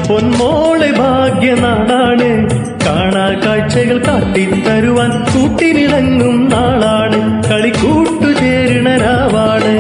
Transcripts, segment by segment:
പൊന്മോളെ ഭാഗ്യനാളാണ്. കാണാ കാഴ്ചകൾ കാട്ടിത്തരുവാൻ കൂട്ടിനിണങ്ങും നാളാണ്. കളിക്കൂട്ടു ചേരണ രാവാണ്.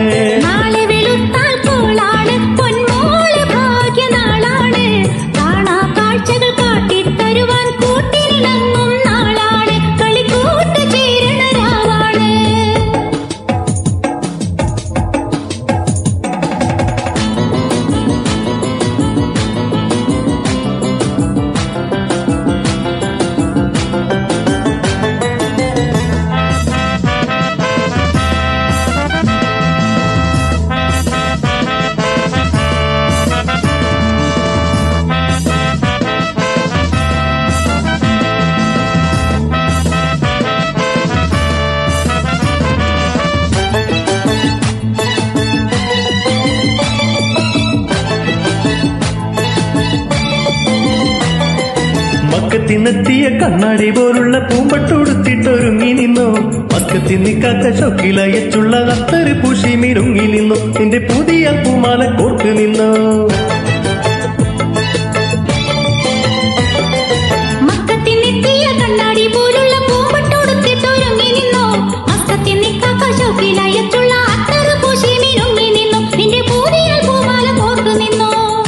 മക്കത്തിനെത്തിയ കണ്ണാടി പോലുള്ള പൂമ്പട്ടൊടുത്തിട്ടൊരുങ്ങി നിന്നോ. മക്കത്തിൽ നിൽക്കാത്ത ഷൊക്കിലയച്ചുള്ള അത്തറ് പൂശി മിരുങ്ങി നിന്നോ. നിന്റെ പുതിയ പൂമാല കോർത്ത് നിന്നോ. മക്കത്തിനെത്തിയ കണ്ണാടി പോലുള്ള പൂമ്പട്ടൊടുത്തിട്ടൊരുങ്ങി നിന്നോ. മക്കത്തിൽ നിൽക്കാത്ത ഷൊക്കിലയച്ചുള്ള അത്തറ് പൂശി മിരുങ്ങി നിന്നോ. നിന്റെ പുതിയ പൂമാല കോർത്ത് നിന്നോ.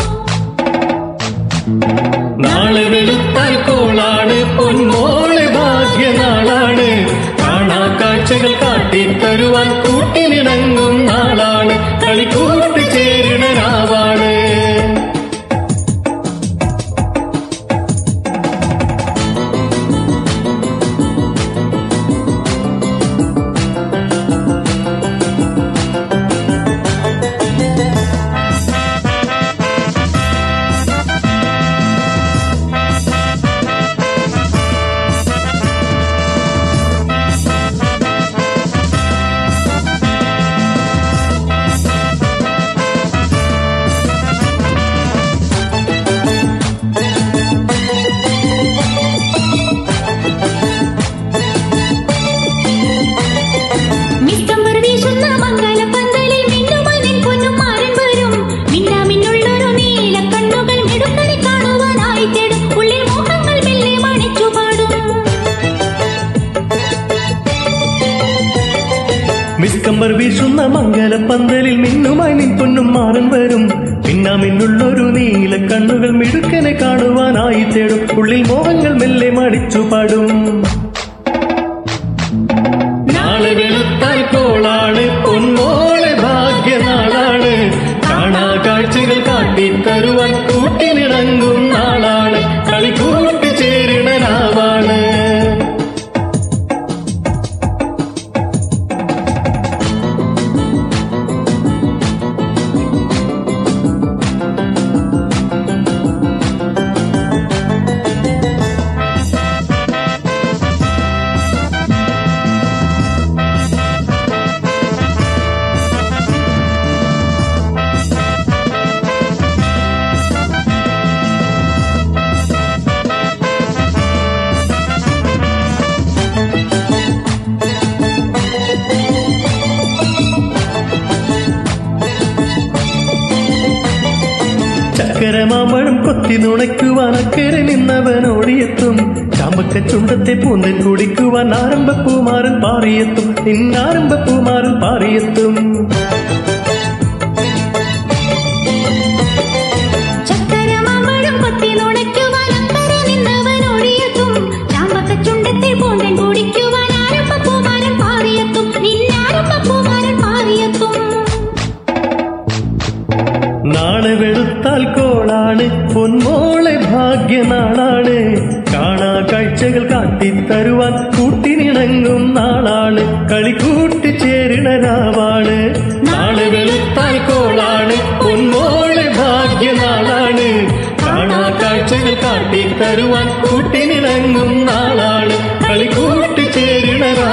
നാളെ വെളുത്താൽ കോളാണ്, പൊന്മോളെ ഭാഗ്യനാളാണ്. കാണാ കാഴ്ചകൾ കാട്ടിത്തരുവാൻ കൂട്ടിനിണങ്ങും നാളാണ്. കളിക്കൂട്ട് ചേരണ രാവാണ്. മിസ്കമ്പർ വീശുന്ന മംഗലപ്പന്തലിൽ മിന്നുമായി നിൻ പൊന്നും മാറൻ വരും. മിന്നാമിന്നുള്ളൊരു നീല കണ്ണുകൾ മിടുക്കനെ കാണുവാനായി തേടും. ഉള്ളിൽ മോഹങ്ങൾ മെല്ലെ മടിച്ചു പാടും. നാളെ വെളുത്താൽ കോളാണ്, പൊന്മോളെ ഭാഗ്യനാളാണ്. കാണാ കാഴ്ചകൾ കാട്ടിത്തരുവാൻ കൂട്ടിനിണങ്ങും നാളാണ്. കളിക്കൂട്ട് ചേരണ രാവാണ്. ചക്കരമാമ്പഴം കൊത്തി നുണയ്ക്കുവാൻ അക്കരെ നിന്നവനോടിയെത്തും. ചാമ്പക്ക ചുണ്ടത്തെ പൂന്തൻ കുടിക്കുവാൻ ആരംഭപ്പൂമാരൻ പാറിയെത്തും. ഇന്നാരംഭപ്പൂമാരൻ പാറിയെത്തും. ചക്കരമാമ്പഴം കൊത്തി നുണയ്ക്കുവാൻ അക്കരെ നിന്നവനോടിയെത്തും. ചാമ്പക്ക ചുണ്ടത്തെ പൂന്തൻ കുടിക്കുവാൻ ആരംഭപ്പൂമാരൻ പാറിയെത്തും. ഇന്നാരംഭപ്പൂമാരൻ പാറിയെത്തും. നാളെ വെളുത്താൽ കോളാണ്, പൊന്മോളെ ഭാഗ്യനാളാണ്. കാണാ കാഴ്ചകൾ കാട്ടിത്തരുവാൻ കൂട്ടിനിണങ്ങും നാളാണ്. കളിക്കൂട്ട് ചേരണ രാവാണ്. നാളെ വെളുത്താൽ കോളാണ്, പൊന്മോളെ ഭാഗ്യനാളാണ്. കാണാ കാഴ്ചകൾ കാട്ടിത്തരുവാൻ കൂട്ടിനിണങ്ങും നാളാണ്. കളിക്കൂട്ട് ചേരണ